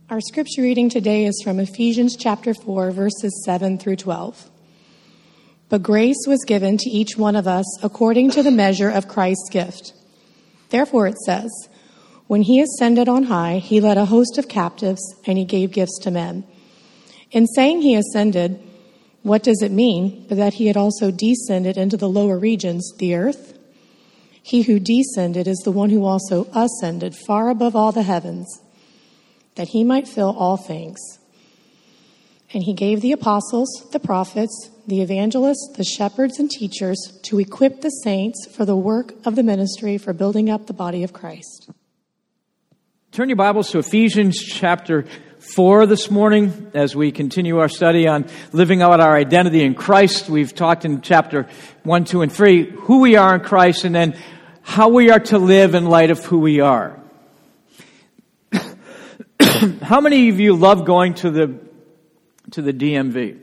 Our scripture reading today is from Ephesians chapter 4, verses 7 through 12. But grace was given to each one of us according to the measure of Christ's gift. Therefore it says, when he ascended on high, he led a host of captives and he gave gifts to men. In saying he ascended, what does it mean but that he had also descended into the lower regions, the earth? He who descended is the one who also ascended far above all the heavens, that he might fill all things. And he gave the apostles, the prophets, the evangelists, the shepherds, and teachers to equip the saints for the work of the ministry for building up the body of Christ. Turn your Bibles to Ephesians chapter 4 this morning as we continue our study on living out our identity in Christ. We've talked in chapter 1, 2, and 3 who we are in Christ and then how we are to live in light of who we are. How many of you love going to the DMV?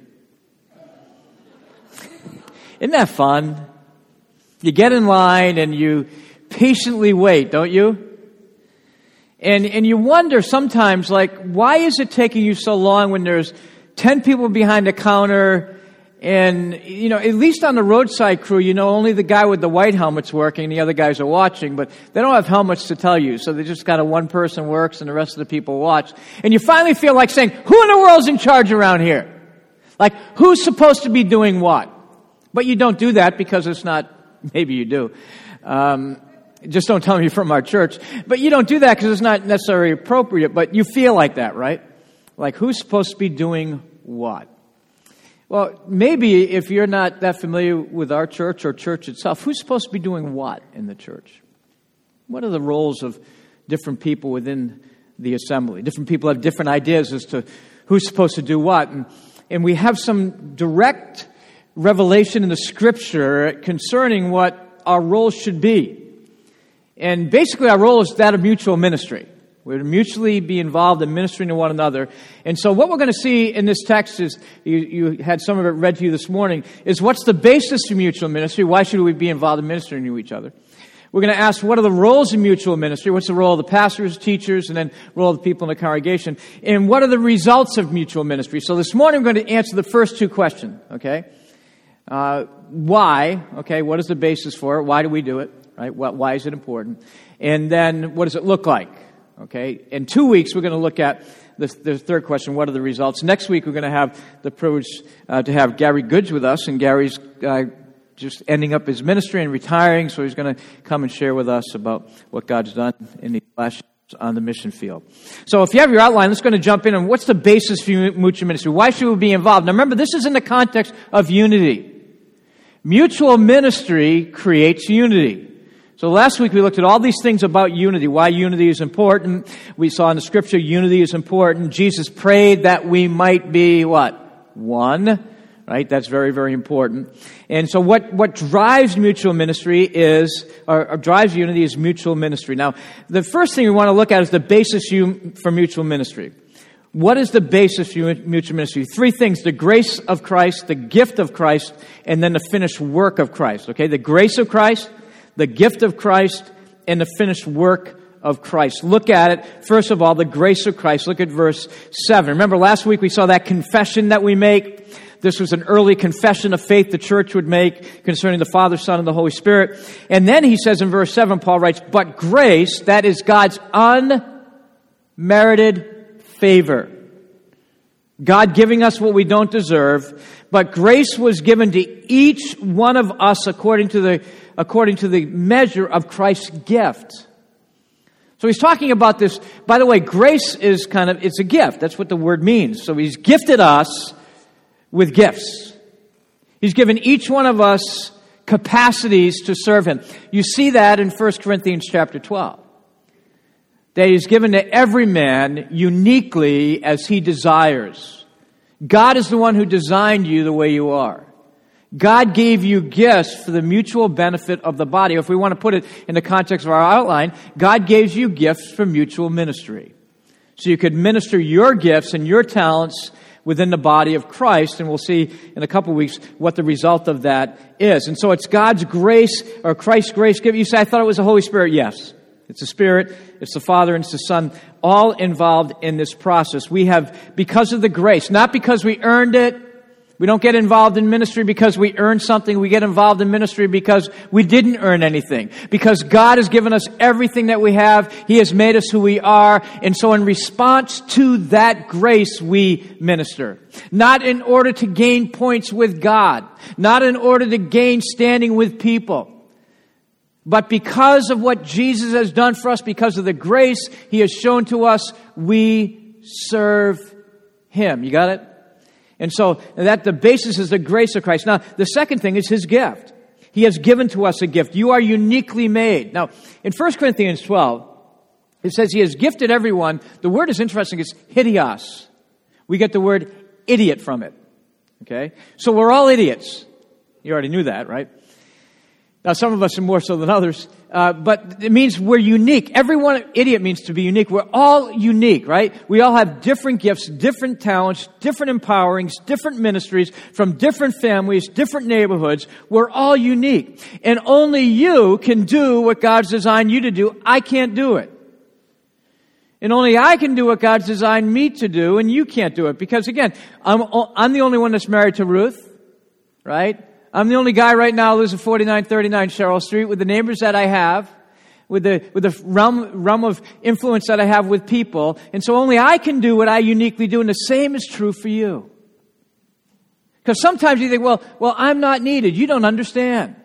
Isn't that fun? You get in line and you patiently wait, don't you? And you wonder sometimes, like, why is it taking you so long when there's 10 people behind the counter and, you know, at least on the roadside crew, you know, only the guy with the white helmet's working and the other guys are watching, but they don't have helmets to tell you, so they just got one person works and the rest of the people watch. And you finally feel like saying, who in the world's in charge around here? Like, who's supposed to be doing what? But you don't do that because it's not, maybe you do. Just don't tell me you're from our church. But you don't do that because it's not necessarily appropriate, but you feel like that, right? Like, who's supposed to be doing what? Well, maybe if you're not that familiar with our church or church itself, who's supposed to be doing what in the church? What are the roles of different people within the assembly? Different people have different ideas as to who's supposed to do what. And we have some direct revelation in the Scripture concerning what our roles should be. And basically our role is that of mutual ministry. We're to mutually be involved in ministering to one another. And so what we're going to see in this text is, you had some of it read to you this morning, is what's the basis for mutual ministry? Why should we be involved in ministering to each other? We're going to ask, what are the roles in mutual ministry? What's the role of the pastors, teachers, and then role of the people in the congregation? And what are the results of mutual ministry? So this morning we're going to answer the first two questions, okay? Why? Okay, what is the basis for it? Why do we do it? Right? Why is it important? And then what does it look like? Okay, in 2 weeks we're going to look at the third question, what are the results? Next week we're going to have the privilege to have Gary Goods with us, and Gary's just ending up his ministry and retiring, so he's going to come and share with us about what God's done in the last years on the mission field. So if you have your outline, let's go to jump in on what's the basis for mutual ministry? Why should we be involved? Now remember, this is in the context of unity. Mutual ministry creates unity. So last week we looked at all these things about unity, why unity is important. We saw in the Scripture unity is important. Jesus prayed that we might be what? One. Right? That's very, very important. And so what drives mutual ministry is, or drives unity is mutual ministry. Now, the first thing we want to look at is the basis for mutual ministry. What is the basis for mutual ministry? Three things: the grace of Christ, the gift of Christ, and then the finished work of Christ. Okay? The grace of Christ, the gift of Christ, and the finished work of Christ. Look at it. First of all, the grace of Christ. Look at verse 7. Remember last week we saw that confession that we make. This was an early confession of faith the church would make concerning the Father, Son, and the Holy Spirit. And then he says in verse 7, Paul writes, but grace, that is God's unmerited favor. God giving us what we don't deserve, but grace was given to each one of us according to the measure of Christ's gift. So he's talking about this. By the way, grace is it's a gift. That's what the word means. So he's gifted us with gifts. He's given each one of us capacities to serve him. You see that in 1 Corinthians chapter 12. That he's given to every man uniquely as he desires. God is the one who designed you the way you are. God gave you gifts for the mutual benefit of the body. If we want to put it in the context of our outline, God gave you gifts for mutual ministry. So you could minister your gifts and your talents within the body of Christ, and we'll see in a couple of weeks what the result of that is. And so it's God's grace, or Christ's grace given. You say, I thought it was the Holy Spirit. Yes. It's the Spirit, it's the Father, and it's the Son, all involved in this process. We have, because of the grace, not because we earned it. We don't get involved in ministry because we earned something. We get involved in ministry because we didn't earn anything. Because God has given us everything that we have. He has made us who we are. And so in response to that grace, we minister. Not in order to gain points with God. Not in order to gain standing with people. But because of what Jesus has done for us, because of the grace He has shown to us, we serve Him. You got it? And so that the basis is the grace of Christ. Now, the second thing is His gift. He has given to us a gift. You are uniquely made. Now, in 1 Corinthians 12, it says He has gifted everyone. The word is interesting. It's hideos. We get the word idiot from it. Okay? So we're all idiots. You already knew that, right? Now, some of us are more so than others, but it means we're unique. Everyone, idiot means to be unique. We're all unique, right? We all have different gifts, different talents, different empowerings, different ministries, from different families, different neighborhoods. We're all unique. And only you can do what God's designed you to do. I can't do it. And only I can do what God's designed me to do, and you can't do it. Because again, I'm the only one that's married to Ruth, right? I'm the only guy right now who lives at 4939 Cheryl Street with the neighbors that I have, with the realm of influence that I have with people. And so only I can do what I uniquely do, and the same is true for you. Because sometimes you think, well, I'm not needed. You don't understand.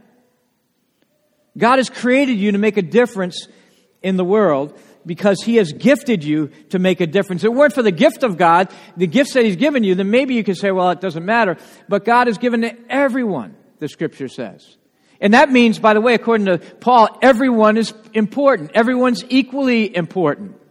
God has created you to make a difference in the world because He has gifted you to make a difference. If it weren't for the gift of God, the gifts that He's given you, then maybe you could say, well, it doesn't matter. But God has given to everyone, the Scripture says. And that means, by the way, according to Paul, everyone is important. Everyone's equally important.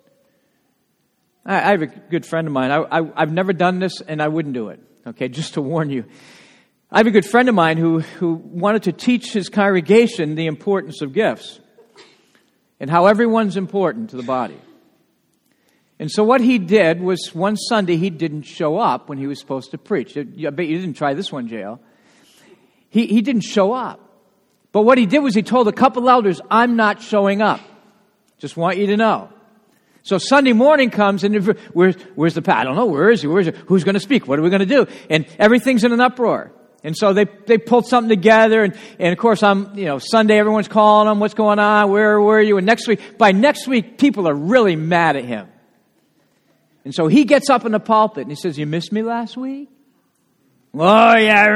I have a good friend of mine. I've never done this, and I wouldn't do it. Okay, just to warn you. I have a good friend of mine who wanted to teach his congregation the importance of gifts and how everyone's important to the body. And so what he did was one Sunday he didn't show up when he was supposed to preach. I bet you didn't try this one, JL. He didn't show up. But what he did was he told a couple elders, I'm not showing up. Just want you to know. So Sunday morning comes and where's the pastor? I don't know. Where is he? Who's going to speak? What are we going to do? And everything's in an uproar. And so they pulled something together. And of course, Sunday everyone's calling him. What's going on? Where were you? And by next week, people are really mad at him. And so he gets up in the pulpit and he says, you missed me last week? Oh, yeah.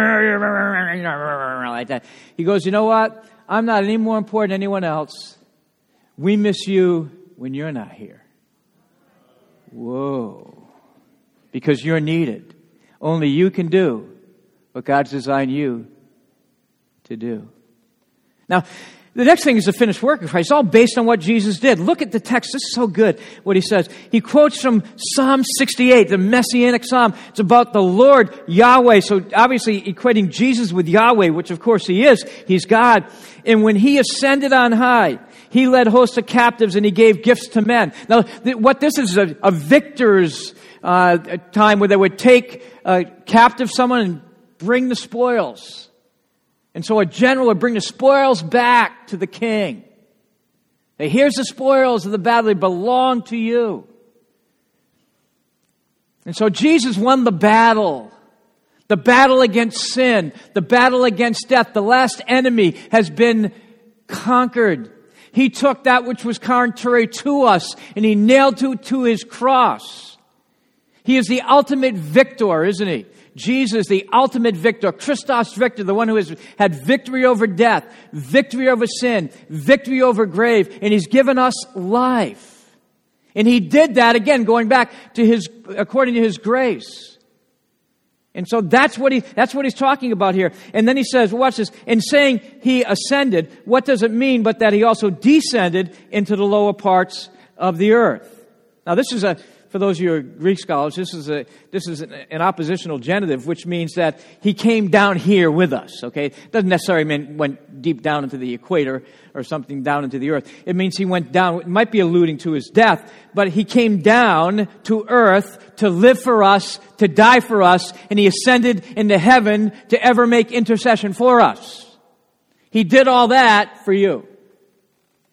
Like that. He goes, you know what? I'm not any more important than anyone else. We miss you when you're not here. Whoa. Because you're needed. Only you can do what God's designed you to do. Now, the next thing is the finished work of Christ. It's all based on what Jesus did. Look at the text. This is so good, what he says. He quotes from Psalm 68, the Messianic Psalm. It's about the Lord, Yahweh. So obviously equating Jesus with Yahweh, which of course He is. He's God. And when He ascended on high, He led hosts of captives and He gave gifts to men. Now, what this is a victor's time where they would take captive someone and bring the spoils. And so a general would bring the spoils back to the king. Hey, here's the spoils of the battle. They belong to you. And so Jesus won the battle. The battle against sin. The battle against death. The last enemy has been conquered. He took that which was contrary to us and He nailed it to His cross. He is the ultimate victor, isn't He? Jesus, the ultimate victor, Christos victor, the one who has had victory over death, victory over sin, victory over grave, and He's given us life. And He did that, again, going back to according to His grace. And so that's what He's talking about here. And then He says, watch this, in saying He ascended, what does it mean but that He also descended into the lower parts of the earth? Now this is for those of you who are Greek scholars, this is an oppositional genitive, which means that He came down here with us, okay? It doesn't necessarily mean went deep down into the equator or something down into the earth. It means He went down, it might be alluding to His death, but He came down to earth to live for us, to die for us, and He ascended into heaven to ever make intercession for us. He did all that for you.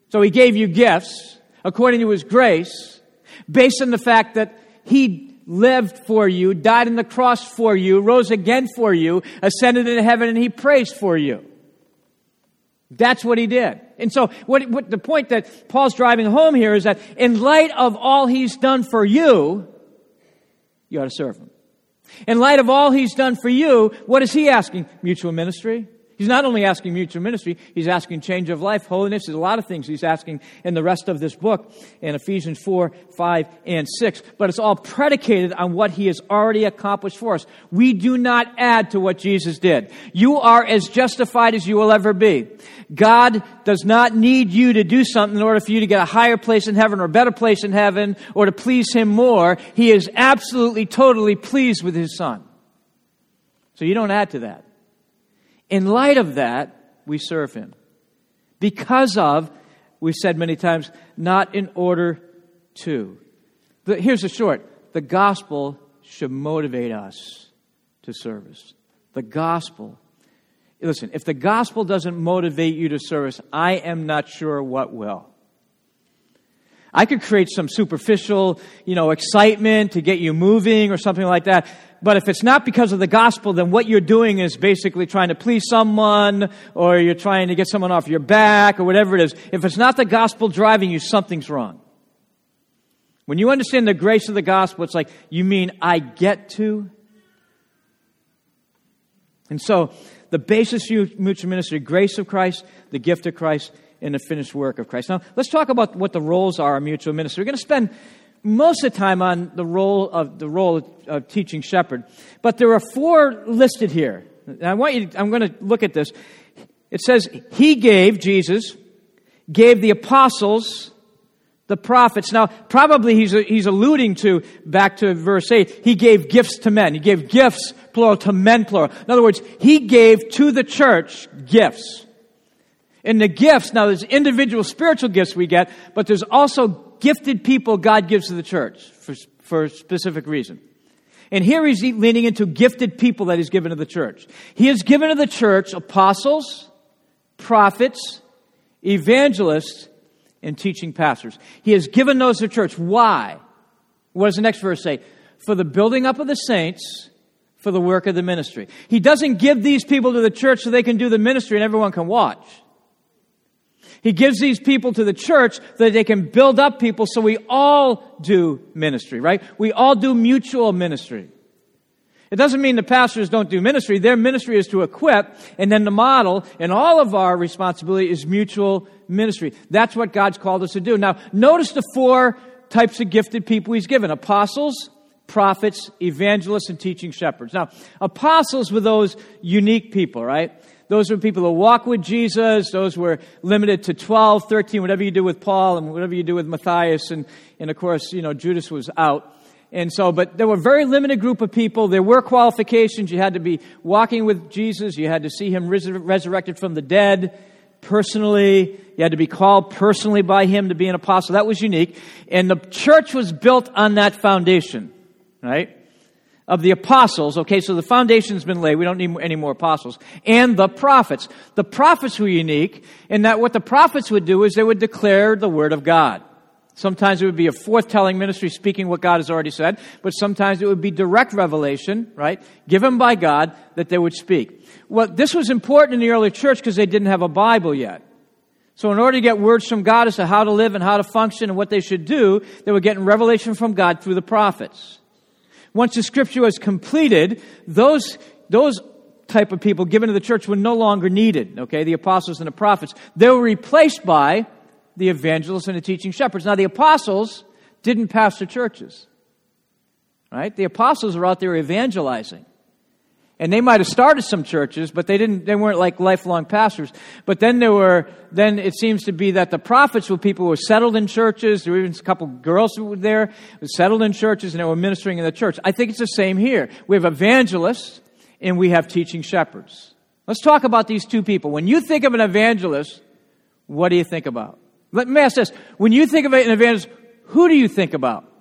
So he gave you gifts according to his grace, based on the fact that he lived for you, died on the cross for you, rose again for you, ascended into heaven, and he prays for you. That's what he did. And so what the point that Paul's driving home here is that in light of all he's done for you, you ought to serve him. In light of all he's done for you, what is he asking? Mutual ministry. He's not only asking mutual ministry, he's asking change of life, holiness. There's a lot of things he's asking in the rest of this book, in Ephesians 4, 5, and 6. But it's all predicated on what he has already accomplished for us. We do not add to what Jesus did. You are as justified as you will ever be. God does not need you to do something in order for you to get a higher place in heaven or a better place in heaven or to please him more. He is absolutely, totally pleased with his Son. So you don't add to that. In light of that, we serve him. Because of, we've said many times, not in order to. Here's the short. The gospel should motivate us to service. The gospel. Listen, if the gospel doesn't motivate you to service, I am not sure what will. I could create some superficial, excitement to get you moving or something like that. But if it's not because of the gospel, then what you're doing is basically trying to please someone, or you're trying to get someone off your back, or whatever it is. If it's not the gospel driving you, something's wrong. When you understand the grace of the gospel, it's like, you mean I get to? And so, the basis of mutual ministry, grace of Christ, the gift of Christ, and the finished work of Christ. Now, let's talk about what the roles are of mutual ministry. We're going to spend most of the time on the role of teaching shepherd. But there are 4 listed here. And I'm going to look at this. It says, Jesus gave the apostles, the prophets. Now, probably he's alluding to, back to verse 8, he gave gifts to men. He gave gifts, plural, to men, plural. In other words, he gave to the church gifts. And the gifts, now there's individual spiritual gifts we get, but there's also gifted people God gives to the church for a specific reason. And here he's leaning into gifted people that he's given to the church. He has given to the church apostles, prophets, evangelists, and teaching pastors. He has given those to the church. Why? What does the next verse say? For the building up of the saints, for the work of the ministry. He doesn't give these people to the church so they can do the ministry and everyone can watch. He gives these people to the church so that they can build up people so we all do ministry, right? We all do mutual ministry. It doesn't mean the pastors don't do ministry. Their ministry is to equip, and then the model, and all of our responsibility is mutual ministry. That's what God's called us to do. Now, notice the 4 types of gifted people he's given. Apostles, prophets, evangelists, and teaching shepherds. Now, apostles were those unique people, right? Those were people who walk with Jesus. Those were limited to 12, 13, whatever you do with Paul and whatever you do with Matthias. And of course, Judas was out. And so, but there were a very limited group of people. There were qualifications. You had to be walking with Jesus. You had to see him resurrected from the dead personally. You had to be called personally by him to be an apostle. That was unique. And the church was built on that foundation, right? Of the apostles. Okay, so the foundation's been laid. We don't need any more apostles. And the prophets. The prophets were unique in that what the prophets would do is they would declare the word of God. Sometimes it would be a forthtelling ministry speaking what God has already said, but sometimes it would be direct revelation, right, given by God that they would speak. Well, this was important in the early church because they didn't have a Bible yet. So in order to get words from God as to how to live and how to function and what they should do, they were getting revelation from God through the prophets. Once the scripture was completed, those type of people given to the church were no longer needed, okay, the apostles and the prophets. They were replaced by the evangelists and the teaching shepherds. Now, the apostles didn't pastor churches, right? The apostles were out there evangelizing. And they might have started some churches, but they weren't like lifelong pastors. But then it seems to be that the prophets were people who were settled in churches. There were even a couple girls who were there, who were settled in churches, and they were ministering in the church. I think it's the same here. We have evangelists, and we have teaching shepherds. Let's talk about these 2 people. When you think of an evangelist, what do you think about? Let me ask this. When you think of an evangelist, who do you think about?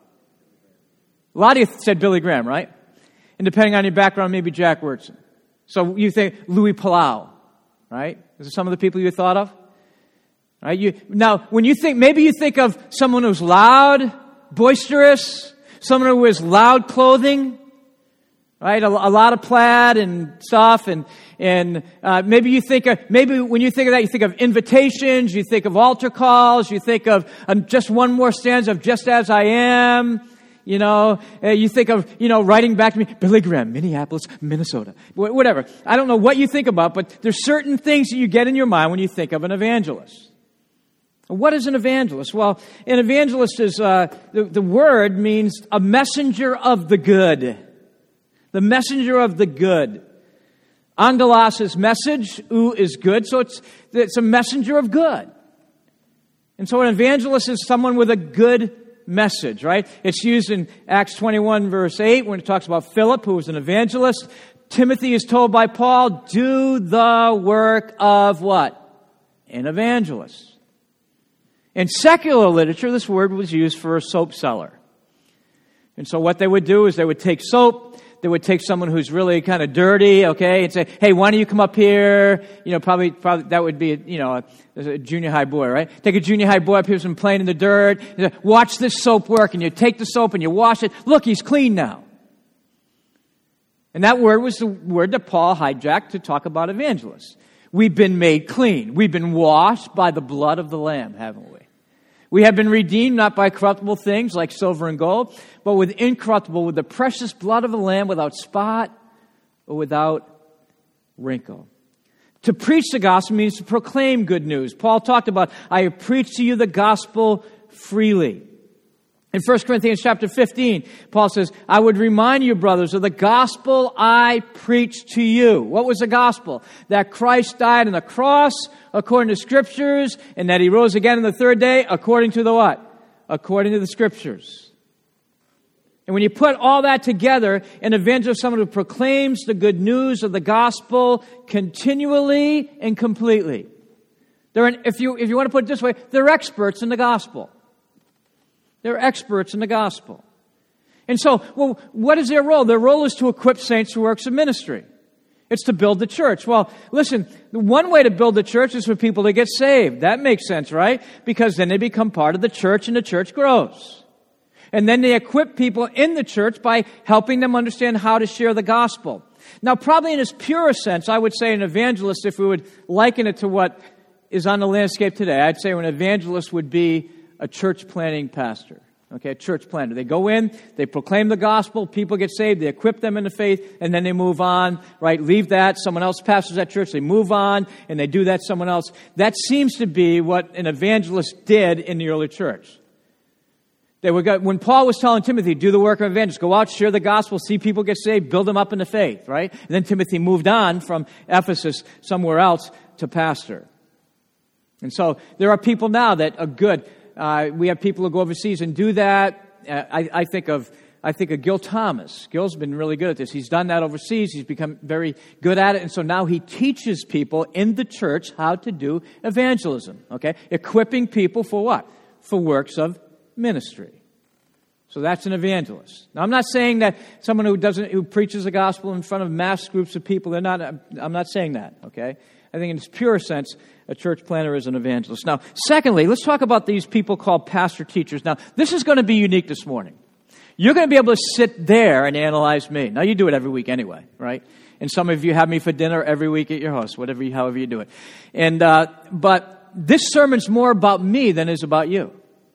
A lot of you said Billy Graham, right? And depending on your background, maybe Jack Wyrtzen. So you think Louis Palau, right? Is it some of the people you thought of? Right? Now, when you think, maybe you think of someone who's loud, boisterous, someone who wears loud clothing, right? A lot of plaid and stuff, and maybe you think of, maybe when you think of that, you think of invitations, you think of altar calls, you think of just one more stanza of "Just As I Am." You think of, writing back to me, Billy Graham, Minneapolis, Minnesota, whatever. I don't know what you think about, but there's certain things that you get in your mind when you think of an evangelist. What is an evangelist? Well, an evangelist is, the word means a messenger of the good. The messenger of the good. Angelos is message, is good, so it's a messenger of good. And so an evangelist is someone with a good message, right? It's used in Acts 21 verse 8 when it talks about Philip, who was an evangelist. Timothy is told by Paul, do the work of what? An evangelist. In secular literature, this word was used for a soap seller. And so what they would do is they would take soap, they would take someone who's really kind of dirty, okay, and say, hey, why don't you come up here? Probably that would be, a junior high boy, right? Take a junior high boy up here who's been playing in the dirt. Watch this soap work, and you take the soap and you wash it. Look, he's clean now. And that word was the word that Paul hijacked to talk about evangelists. We've been made clean. We've been washed by the blood of the Lamb, haven't we? We have been redeemed not by corruptible things like silver and gold, but with incorruptible, with the precious blood of the Lamb, without spot or without wrinkle. To preach the gospel means to proclaim good news. Paul talked about, I have preached to you the gospel freely. In 1 Corinthians chapter 15, Paul says, I would remind you, brothers, of the gospel I preached to you. What was the gospel? That Christ died on the cross according to Scriptures, and that He rose again on the third day according to the what? According to the Scriptures. And when you put all that together, an evangelist is someone who proclaims the good news of the gospel continually and completely. If you want to put it this way, they're experts in the gospel. They're experts in the gospel. And so, what is their role? Their role is to equip saints for works of ministry. It's to build the church. Well, listen, one way to build the church is for people to get saved. That makes sense, right? Because then they become part of the church and the church grows. And then they equip people in the church by helping them understand how to share the gospel. Now, probably in its purest sense, I would say an evangelist, if we would liken it to what is on the landscape today, I'd say an evangelist would be a church planting pastor, okay, a church planter. They go in, they proclaim the gospel, people get saved, they equip them in the faith, and then they move on, right? Leave that, someone else pastors that church, they move on, and they do that someone else. That seems to be what an evangelist did in the early church. When Paul was telling Timothy, do the work of an evangelist, go out, share the gospel, see people get saved, build them up in the faith, right? And then Timothy moved on from Ephesus somewhere else to pastor. And so there are people now that are good. We have people who go overseas and do that. I think of Gil Thomas. Gil's been really good at this. He's done that overseas. He's become very good at it. And so now he teaches people in the church how to do evangelism. Okay? Equipping people for what? For works of ministry. So that's an evangelist. Now I'm not saying that someone who preaches the gospel in front of mass groups of people, I'm not saying that, okay? I think in its pure sense, a church planter is an evangelist. Now, secondly, let's talk about these people called pastor teachers. Now, this is going to be unique this morning. You're going to be able to sit there and analyze me. Now, you do it every week anyway, right? And some of you have me for dinner every week at your house, however you do it. And but this sermon's more about me than it is about you.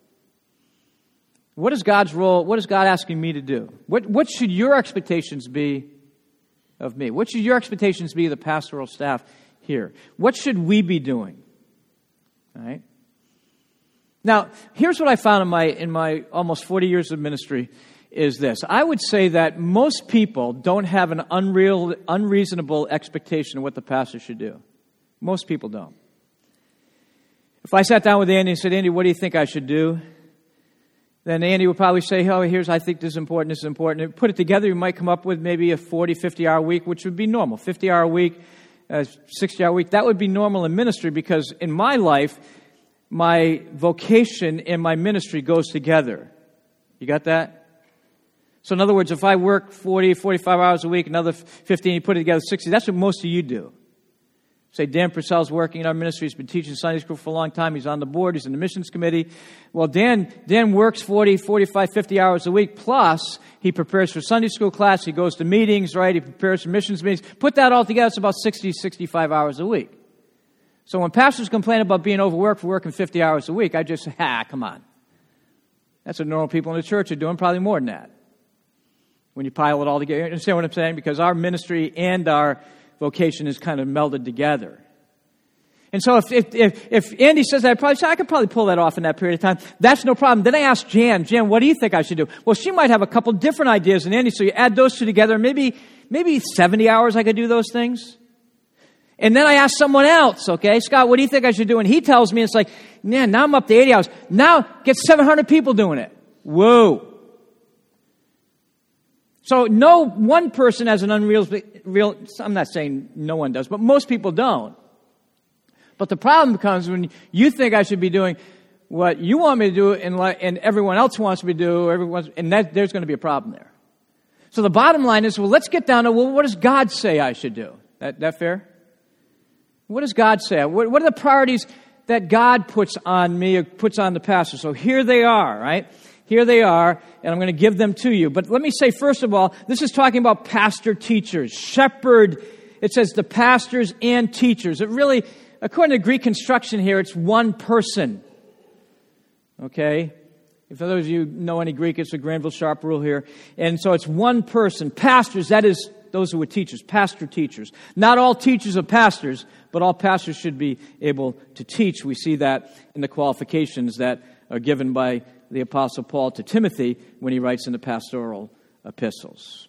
What is God's role? What is God asking me to do? What should your expectations be of me? What should your expectations be of the pastoral staff here? What should we be doing? All right. Now, here's what I found in my almost 40 years of ministry is this. I would say that most people don't have an unreasonable expectation of what the pastor should do. Most people don't. If I sat down with Andy and said, Andy, what do you think I should do? Then Andy would probably say, I think this is important, this is important. And put it together, you might come up with maybe a 40, 50-hour week, which would be normal. 50-hour week, 60-hour week, that would be normal in ministry because in my life, my vocation and my ministry goes together. You got that? So in other words, if I work 40, 45 hours a week, another 15, you put it together, 60, that's what most of you do. Say, Dan Purcell's working in our ministry. He's been teaching Sunday school for a long time. He's on the board. He's in the missions committee. Well, Dan works 40, 45, 50 hours a week. Plus, he prepares for Sunday school class. He goes to meetings, right? He prepares for missions meetings. Put that all together, it's about 60, 65 hours a week. So when pastors complain about being overworked for working 50 hours a week, I just say, come on. That's what normal people in the church are doing, probably more than that. When you pile it all together. You understand what I'm saying? Because our ministry and our vocation is kind of melded together. And so if Andy says that, I could probably pull that off in that period of time. That's no problem. Then I asked Jan, what do you think I should do? Well, she might have a couple different ideas than Andy, so you add those two together, maybe 70 hours I could do those things. And then I asked someone else, okay, Scott, what do you think I should do? And he tells me, it's like, man, now I'm up to 80 hours. Now get 700 people doing it. Whoa. So no one person has an real, I'm not saying no one does, but most people don't. But the problem becomes when you think I should be doing what you want me to do and everyone else wants me to do, there's going to be a problem there. So the bottom line is, let's get down to, what does God say I should do? That fair? What does God say? What are the priorities that God puts on me or puts on the pastor? So here they are, right? Here they are, and I'm going to give them to you. But let me say, first of all, this is talking about pastor-teachers. Shepherd, it says the pastors and teachers. It really, according to Greek construction here, it's one person. Okay? If for those of you who know any Greek, it's a Granville Sharp rule here. And so it's one person. Pastors, that is those who were teachers, pastor-teachers. Not all teachers are pastors, but all pastors should be able to teach. We see that in the qualifications that are given by the Apostle Paul to Timothy when he writes in the pastoral epistles.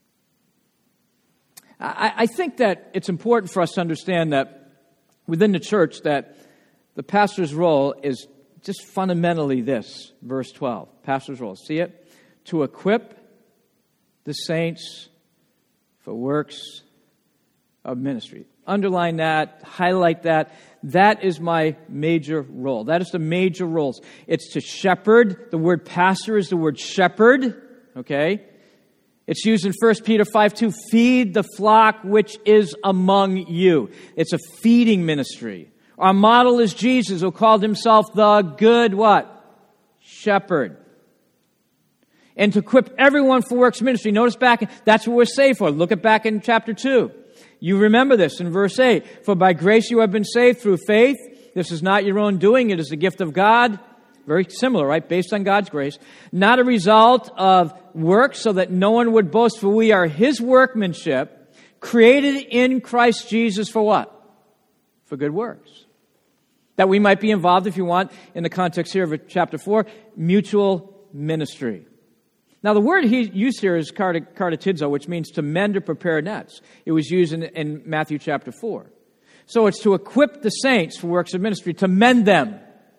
I think that it's important for us to understand that within the church that the pastor's role is just fundamentally this, verse 12. Pastor's role, see it? To equip the saints for works of ministry. Underline that, highlight that. That is my major role. That is the major roles. It's to shepherd. The word pastor is the word shepherd. Okay? It's used in 1 Peter 5:2. Feed the flock which is among you. It's a feeding ministry. Our model is Jesus, who called himself the good what? Shepherd. And to equip everyone for works of ministry. Notice back, that's what we're saved for. Look at back in chapter 2. You remember this in verse 8. For by grace you have been saved through faith. This is not your own doing. It is the gift of God. Very similar, right? Based on God's grace. Not a result of works, so that no one would boast, for we are his workmanship, created in Christ Jesus for what? For good works. That we might be involved, if you want, in the context here of chapter 4, mutual ministry. Now, the word he used here is kartatizo, which means to mend or prepare nets. It was used in Matthew chapter 4. So it's to equip the saints for works of ministry, to mend them,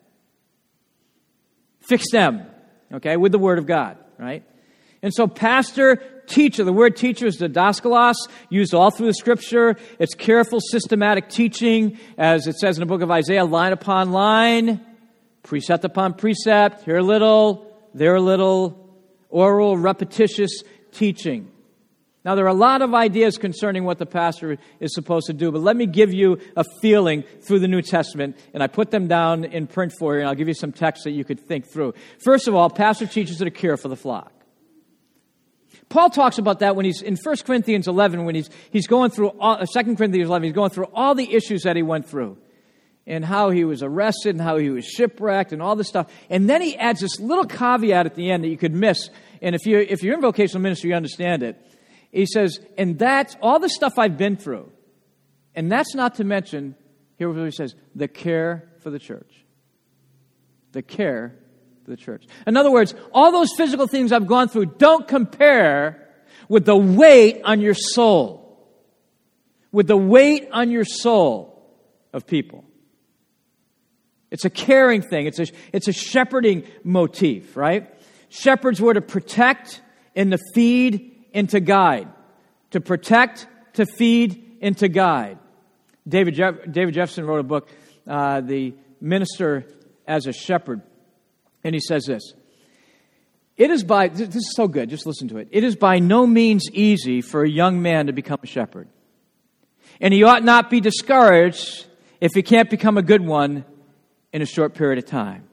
fix them, okay, with the word of God, right? And so pastor, teacher, the word teacher is didaskalos, used all through the Scripture. It's careful, systematic teaching, as it says in the book of Isaiah, line upon line, precept upon precept, here a little, there a little, oral, repetitious teaching. Now, there are a lot of ideas concerning what the pastor is supposed to do, but let me give you a feeling through the New Testament, and I put them down in print for you, and I'll give you some text that you could think through. First of all, pastor teaches a cure for the flock. Paul talks about that when he's in 1 Corinthians 11, when he's going through 2 Corinthians 11, he's going through all the issues that he went through, and how he was arrested, and how he was shipwrecked, and all this stuff. And then he adds this little caveat at the end that you could miss. And if you're in vocational ministry, you understand it. He says, and that's all the stuff I've been through. And that's not to mention, here what he says, the care for the church. The care for the church. In other words, all those physical things I've gone through don't compare with the weight on your soul. With the weight on your soul of people. It's a caring thing. It's a shepherding motif, right? Shepherds were to protect and to feed and to guide. To protect, to feed, and to guide. David Jefferson wrote a book, The Minister as a Shepherd. And he says this. This is so good, just listen to it. It is by no means easy for a young man to become a shepherd. And he ought not be discouraged if he can't become a good one in a short period of time.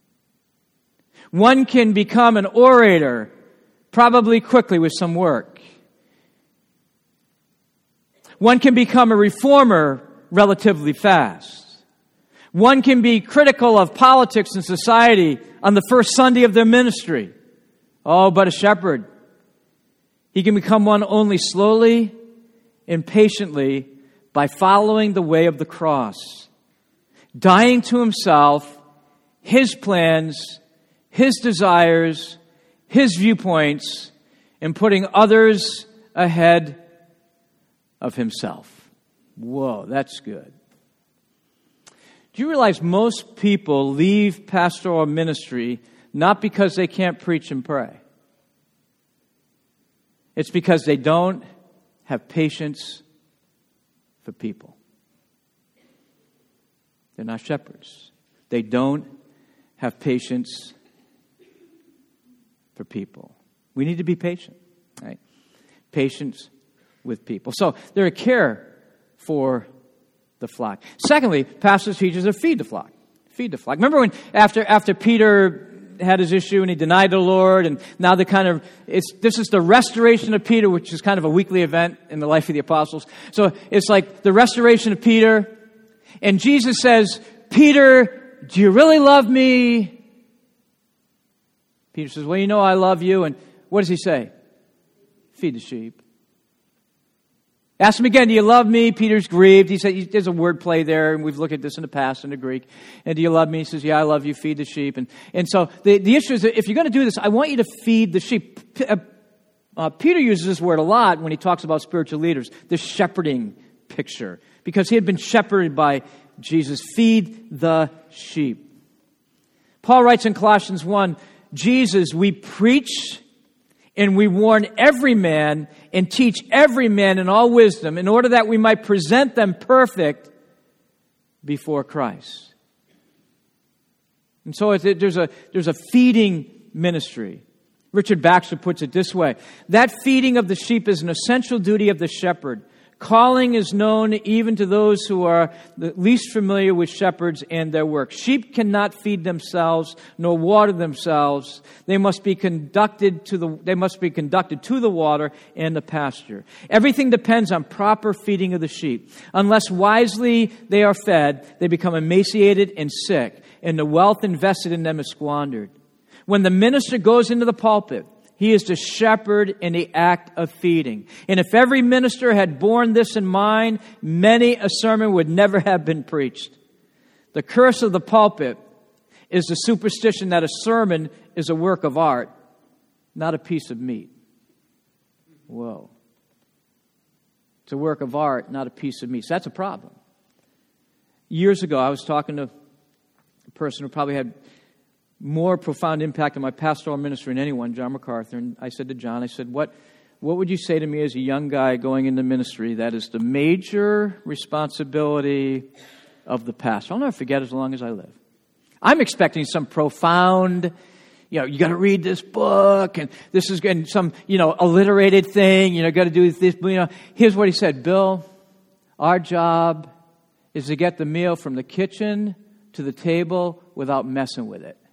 One can become an orator probably quickly with some work. One can become a reformer relatively fast. One can be critical of politics and society on the first Sunday of their ministry. Oh, but a shepherd, he can become one only slowly and patiently by following the way of the cross, dying to himself, his plans, his desires, his viewpoints, and putting others ahead of himself. Whoa, that's good. Do you realize most people leave pastoral ministry not because they can't preach and pray? It's because they don't have patience for people. They're not shepherds. They don't have patience for people. We need to be patient, right? Patience with people. So they're a care for the flock. Secondly, pastors, teachers are feed the flock. Feed the flock. Remember when after Peter had his issue and he denied the Lord, and now this is the restoration of Peter, which is kind of a weekly event in the life of the apostles. So it's like the restoration of Peter, and Jesus says, Peter, do you really love me? Peter says, well, you know I love you. And what does he say? Feed the sheep. Ask him again, do you love me? Peter's grieved. He said, there's a word play there, and we've looked at this in the past in the Greek. And do you love me? He says, yeah, I love you. Feed the sheep. And so the issue is that if you're going to do this, I want you to feed the sheep. Peter uses this word a lot when he talks about spiritual leaders, the shepherding picture, because he had been shepherded by Jesus. Feed the sheep. Paul writes in Colossians 1, Jesus, we preach and we warn every man and teach every man in all wisdom in order that we might present them perfect before Christ. And so there's a feeding ministry. Richard Baxter puts it this way. That feeding of the sheep is an essential duty of the shepherd. Calling is known even to those who are the least familiar with shepherds and their work. Sheep cannot feed themselves nor water themselves. They must be conducted to the water and the pasture. Everything depends on proper feeding of the sheep. Unless wisely they are fed, they become emaciated and sick, and the wealth invested in them is squandered. When the minister goes into the pulpit, he is the shepherd in the act of feeding. And if every minister had borne this in mind, many a sermon would never have been preached. The curse of the pulpit is the superstition that a sermon is a work of art, not a piece of meat. Whoa. It's a work of art, not a piece of meat. So that's a problem. Years ago, I was talking to a person who probably had more profound impact on my pastoral ministry than anyone, John MacArthur. And I said to John, what would you say to me as a young guy going into ministry that is the major responsibility of the pastor? I'll never forget as long as I live. I'm expecting some profound, you got to read this book, and this is getting some, alliterated thing, got to do this. Here's what he said, Bill, our job is to get the meal from the kitchen to the table without messing with it.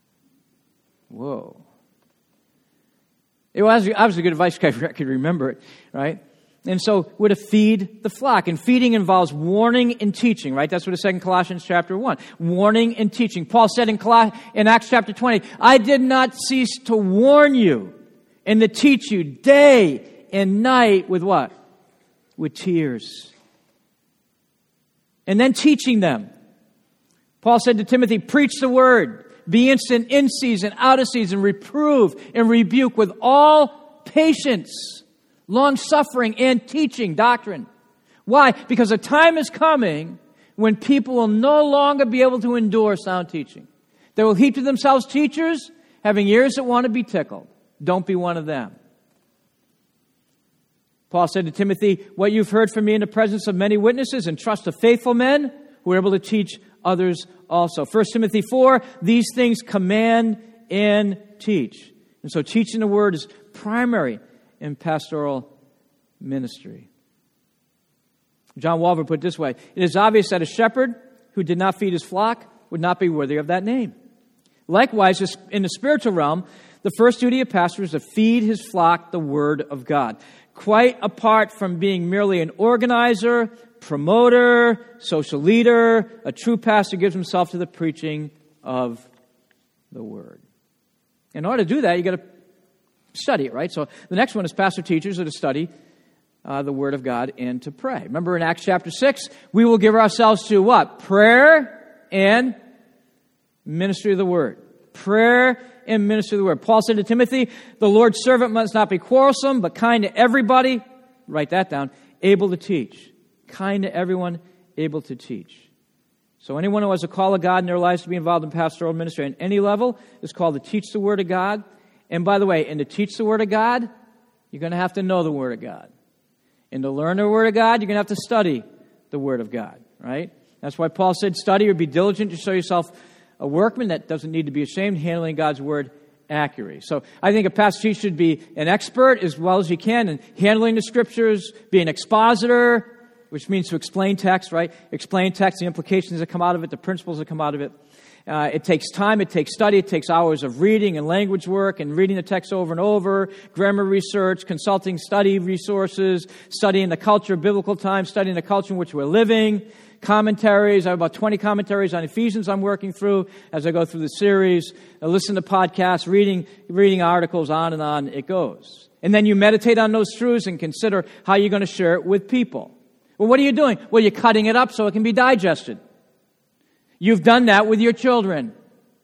Whoa. It was obviously good advice because I could remember it, right? And so we're to feed the flock. And feeding involves warning and teaching, right? That's what it said in Colossians chapter 1. Warning and teaching. Paul said in Acts chapter 20, I did not cease to warn you and to teach you day and night with what? With tears. And then teaching them. Paul said to Timothy, preach the word. Be instant in season, out of season, reprove and rebuke with all patience, long-suffering, and teaching doctrine. Why? Because a time is coming when people will no longer be able to endure sound teaching. They will heap to themselves teachers having ears that want to be tickled. Don't be one of them. Paul said to Timothy, what you've heard from me in the presence of many witnesses, entrust to faithful men who are able to teach others also. 1 Timothy 4, these things command and teach. And so teaching the word is primary in pastoral ministry. John Walvoord put it this way: it is obvious that a shepherd who did not feed his flock would not be worthy of that name. Likewise, in the spiritual realm, the first duty of pastor is to feed his flock the Word of God, quite apart from being merely an organizer, promoter, social leader. A true pastor gives himself to the preaching of the Word. In order to do that, you got to study it, right? So the next one is pastor teachers are to study the Word of God and to pray. Remember in Acts chapter 6, we will give ourselves to what? Prayer and ministry of the Word. Prayer and ministry of the Word. Paul said to Timothy, the Lord's servant must not be quarrelsome, but kind to everybody. Write that down. Able to teach. Kind to everyone, able to teach. So anyone who has a call of God in their lives to be involved in pastoral ministry at any level is called to teach the Word of God. And by the way, to teach the Word of God, you're going to have to know the Word of God. And to learn the Word of God, you're going to have to study the Word of God, right? That's why Paul said, study or be diligent to show yourself a workman that doesn't need to be ashamed, handling God's Word accurately. So I think a pastor teacher should be an expert as well as you can in handling the Scriptures, be an expositor, which means to explain text, right? Explain text, the implications that come out of it, the principles that come out of it. It takes time, it takes study, it takes hours of reading and language work and reading the text over and over, grammar research, consulting study resources, studying the culture of biblical times, studying the culture in which we're living, commentaries. I have about 20 commentaries on Ephesians I'm working through as I go through the series. I listen to podcasts, reading articles, on and on it goes. And then you meditate on those truths and consider how you're going to share it with people. Well, what are you doing? Well, you're cutting it up so it can be digested. You've done that with your children.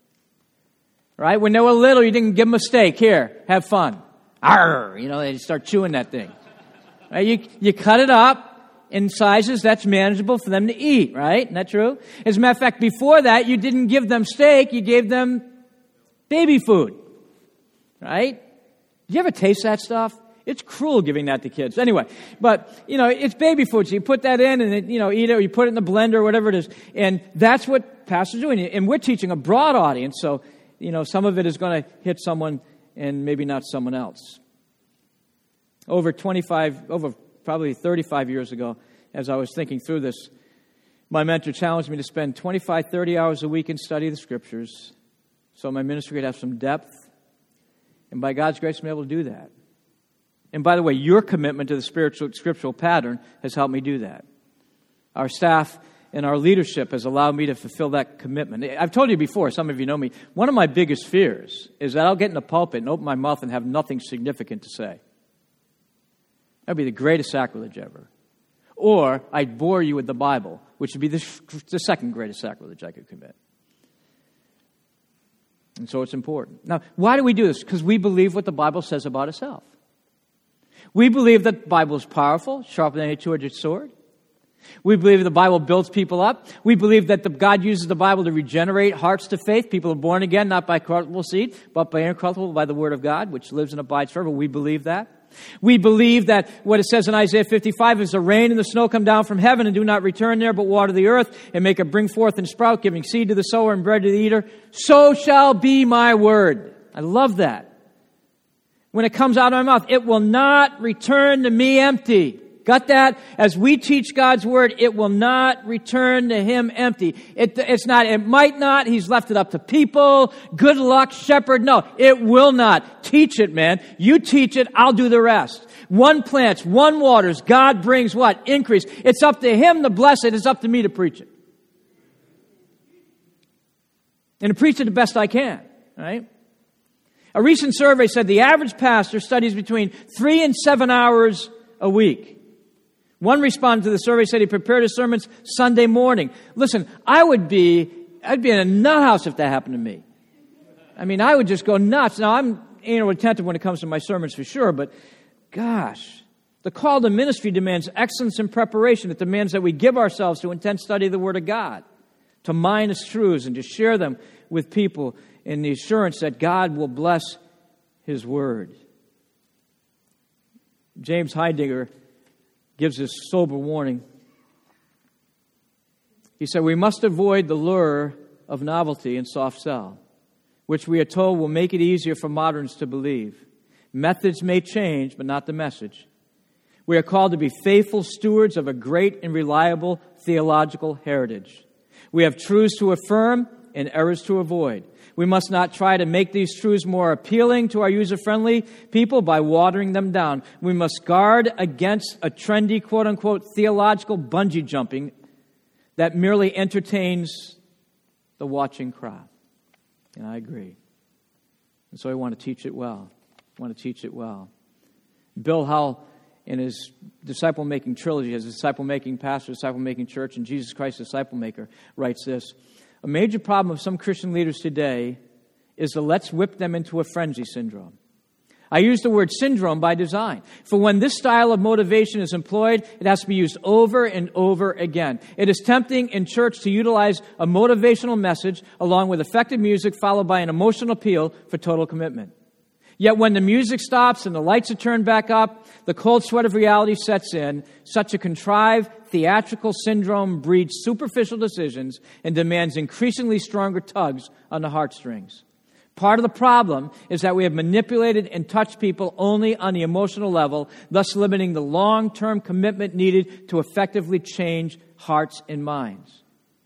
Right? When they were little, you didn't give them a steak. Here, have fun. Arr! They start chewing that thing. Right? You cut it up in sizes that's manageable for them to eat, right? Isn't that true? As a matter of fact, before that, you didn't give them steak, you gave them baby food. Right? Did you ever taste that stuff? It's cruel giving that to kids. Anyway, but, it's baby food. So you put that in and, eat it, or you put it in the blender or whatever it is. And that's what pastors are doing. And we're teaching a broad audience. So, some of it is going to hit someone and maybe not someone else. Over probably 35 years ago, as I was thinking through this, my mentor challenged me to spend 25, 30 hours a week and study the Scriptures so my ministry could have some depth. And by God's grace, I'm able to do that. And by the way, your commitment to the scriptural pattern has helped me do that. Our staff and our leadership has allowed me to fulfill that commitment. I've told you before, some of you know me, one of my biggest fears is that I'll get in the pulpit and open my mouth and have nothing significant to say. That would be the greatest sacrilege ever. Or I'd bore you with the Bible, which would be the second greatest sacrilege I could commit. And so it's important. Now, why do we do this? Because we believe what the Bible says about itself. We believe that the Bible is powerful, sharper than a two-edged sword. We believe the Bible builds people up. We believe that God uses the Bible to regenerate hearts to faith. People are born again, not by corruptible seed, but by incorruptible, by the Word of God, which lives and abides forever. We believe that. We believe that what it says in Isaiah 55 is the rain and the snow come down from heaven and do not return there, but water the earth and make it bring forth and sprout, giving seed to the sower and bread to the eater. So shall be my word. I love that. When it comes out of my mouth, it will not return to me empty. Got that? As we teach God's Word, it will not return to Him empty. It might not. He's left it up to people. Good luck, shepherd. No, it will not. Teach it, man. You teach it, I'll do the rest. One plants, one waters. God brings what? Increase. It's up to Him to bless it. It's up to me to preach it. And to preach it the best I can, right? A recent survey said the average pastor studies between 3 and 7 hours a week. One respondent to the survey said he prepared his sermons Sunday morning. Listen, I'd be in a nut house if that happened to me. I mean, I would just go nuts. Now, I'm anal retentive when it comes to my sermons for sure, but gosh, the call to ministry demands excellence in preparation. It demands that we give ourselves to intense study of the Word of God, to mine its truths and to share them with people in the assurance that God will bless His Word. James Heidegger gives this sober warning. He said, we must avoid the lure of novelty and soft sell, which we are told will make it easier for moderns to believe. Methods may change, but not the message. We are called to be faithful stewards of a great and reliable theological heritage. We have truths to affirm and errors to avoid. We must not try to make these truths more appealing to our user-friendly people by watering them down. We must guard against a trendy, quote-unquote, theological bungee jumping that merely entertains the watching crowd. And I agree. And so I want to teach it well. Bill Hull, in his disciple-making trilogy, his disciple-making pastor, disciple-making church, and Jesus Christ, disciple maker, writes this: a major problem of some Christian leaders today is the let's whip them into a frenzy syndrome. I use the word syndrome by design. For when this style of motivation is employed, it has to be used over and over again. It is tempting in church to utilize a motivational message along with effective music followed by an emotional appeal for total commitment. Yet when the music stops and the lights are turned back up, the cold sweat of reality sets in. Such a contrived, theatrical syndrome breeds superficial decisions and demands increasingly stronger tugs on the heartstrings. Part of the problem is that we have manipulated and touched people only on the emotional level, thus limiting the long-term commitment needed to effectively change hearts and minds.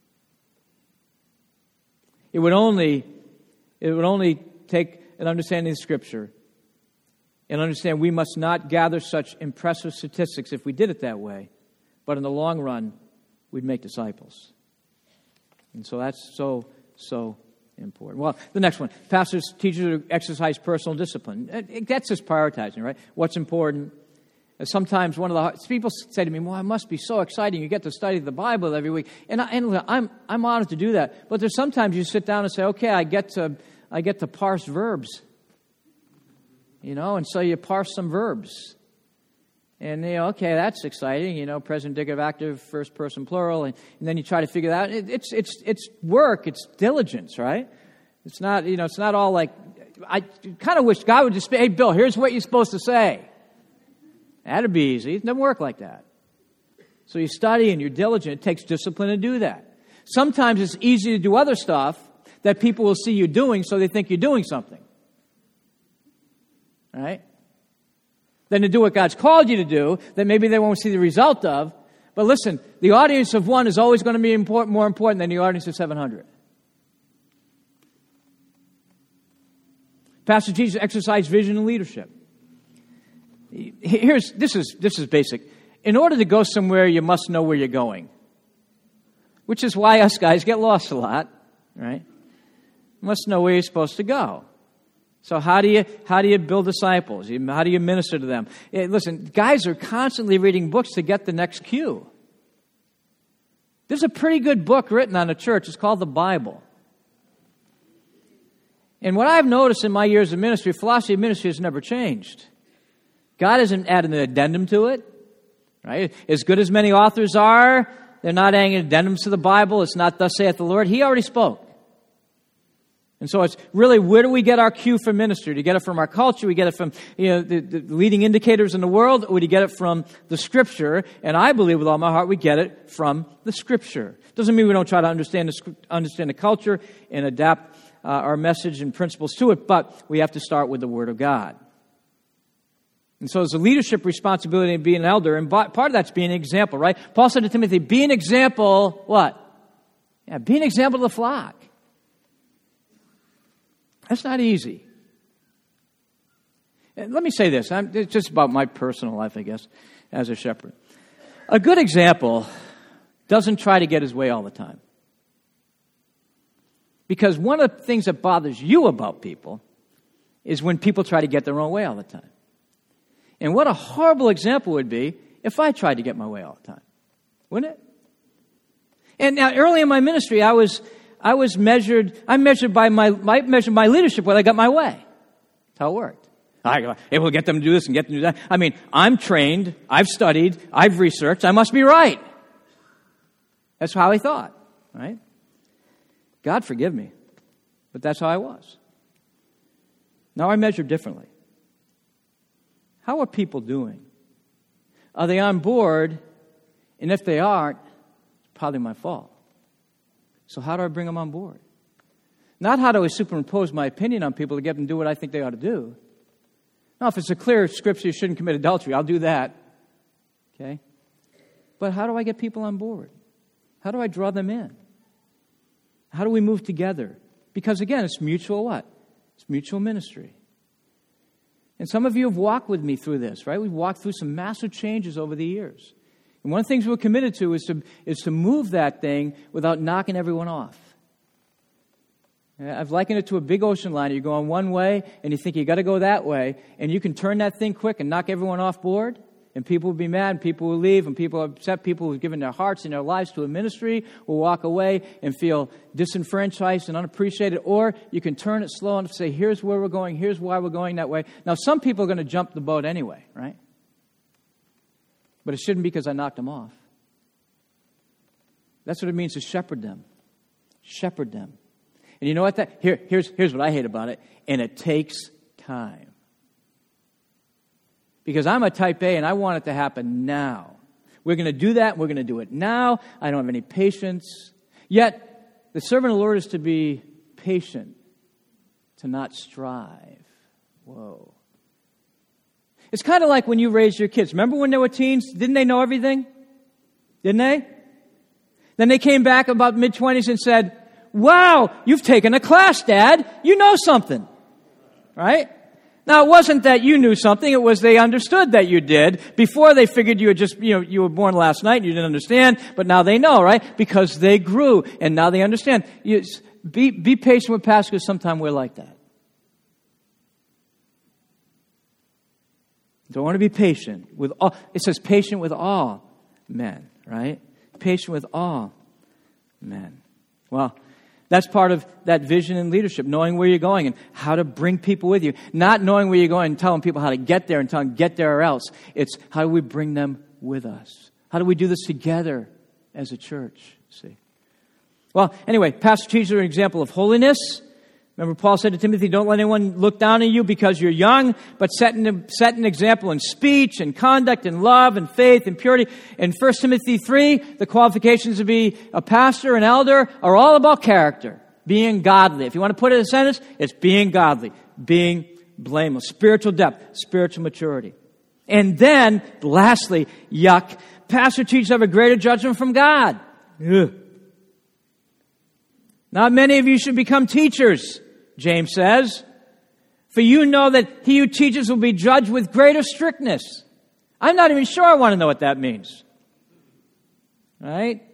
It would only take an understanding of Scripture and understand we must not gather such impressive statistics if we did it that way, but in the long run, we'd make disciples. And so that's so important. Well, the next one, pastors, teachers exercise personal discipline. That's just prioritizing, right? What's important. Sometimes people say to me, "Well, it must be so exciting. You get to study the Bible every week," and I'm honored to do that. But there's sometimes you sit down and say, "Okay, I get to parse verbs," and so you parse some verbs. And, okay, that's exciting, present, indicative, active, first person, plural, and then you try to figure that out. It's work, it's diligence, right? It's not, it's not all like, I kind of wish God would just say, "Hey, Bill, here's what you're supposed to say." That'd be easy. It doesn't work like that. So you study and you're diligent. It takes discipline to do that. Sometimes it's easy to do other stuff that people will see you doing, so they think you're doing something. Right? Than to do what God's called you to do, that maybe they won't see the result of. But listen, the audience of one is always going to be more important than the audience of 700. Pastor Jesus exercised vision and leadership. This is basic. In order to go somewhere, you must know where you're going. Which is why us guys get lost a lot, right? You must know where you're supposed to go. So how do you build disciples? How do you minister to them? Listen, guys are constantly reading books to get the next cue. There's a pretty good book written on the church. It's called the Bible. And what I've noticed in my years of ministry, philosophy of ministry has never changed. God hasn't added an addendum to it. Right? As good as many authors are, they're not adding addendums to the Bible. It's not thus saith the Lord. He already spoke. And so it's really, where do we get our cue for ministry? Do we get it from our culture? We get it from the leading indicators in the world? Or do we get it from the Scripture? And I believe with all my heart we get it from the Scripture. Doesn't mean we don't try to understand the culture and adapt our message and principles to it, but we have to start with the Word of God. And so there's a leadership responsibility of being an elder, and part of that's being an example, right? Paul said to Timothy, be an example, what? Yeah, be an example to the flock. That's not easy. And let me say this. It's just about my personal life, I guess, as a shepherd. A good example doesn't try to get his way all the time. Because one of the things that bothers you about people is when people try to get their own way all the time. And what a horrible example would be if I tried to get my way all the time. Wouldn't it? And now, early in my ministry, I measured by my leadership whether I got my way. That's how it worked. I go, hey, we'll get them to do this and get them to do that. I mean, I'm trained, I've studied, I've researched, I must be right. That's how I thought, right? God forgive me, but that's how I was. Now I measure differently. How are people doing? Are they on board? And if they aren't, it's probably my fault. So how do I bring them on board? Not how do I superimpose my opinion on people to get them to do what I think they ought to do. Now, if it's a clear scripture you shouldn't commit adultery, I'll do that. Okay? But how do I get people on board? How do I draw them in? How do we move together? Because again, it's mutual what? It's mutual ministry. And some of you have walked with me through this, right? We've walked through some massive changes over the years. And one of the things we're committed to is to move that thing without knocking everyone off. I've likened it to a big ocean liner. You're going one way, and you think you got to go that way, and you can turn that thing quick and knock everyone off board, and people will be mad, and people will leave, and people are upset. People who've given their hearts and their lives to a ministry will walk away and feel disenfranchised and unappreciated. Or you can turn it slow and say, here's where we're going, here's why we're going that way. Now, some people are going to jump the boat anyway, right? But it shouldn't be because I knocked them off. That's what it means to shepherd them. Shepherd them. And you know what? Here's what I hate about it. And it takes time. Because I'm a type A and I want it to happen now. We're going to do that. We're going to do it now. I don't have any patience. Yet, the servant of the Lord is to be patient, to not strive. Whoa. It's kind of like when you raised your kids. Remember when they were teens? Didn't they know everything? Didn't they? Then they came back about mid-20s and said, wow, you've taken a class, Dad. You know something. Right? Now, it wasn't that you knew something. It was they understood that you did. Before, they figured you were just, you were born last night and you didn't understand. But now they know, right? Because they grew and now they understand. Be patient with pastors because sometimes we're like that. Don't want to be patient with all. It says patient with all men, right? Patient with all men. Well, that's part of that vision and leadership, knowing where you're going and how to bring people with you. Not knowing where you're going and telling people how to get there and telling them get there or else. It's how do we bring them with us? How do we do this together as a church? See. Well, anyway, pastor teachers are an example of holiness. Remember, Paul said to Timothy, don't let anyone look down on you because you're young, but set an example in speech and conduct and love and faith and purity. In 1 Timothy 3, the qualifications to be a pastor, an elder, are all about character, being godly. If you want to put it in a sentence, it's being godly, being blameless, spiritual depth, spiritual maturity. And then, lastly, pastor teachers have a greater judgment from God. Ugh. Not many of you should become teachers, James says, for you know that he who teaches will be judged with greater strictness. I'm not even sure I want to know what that means. Right?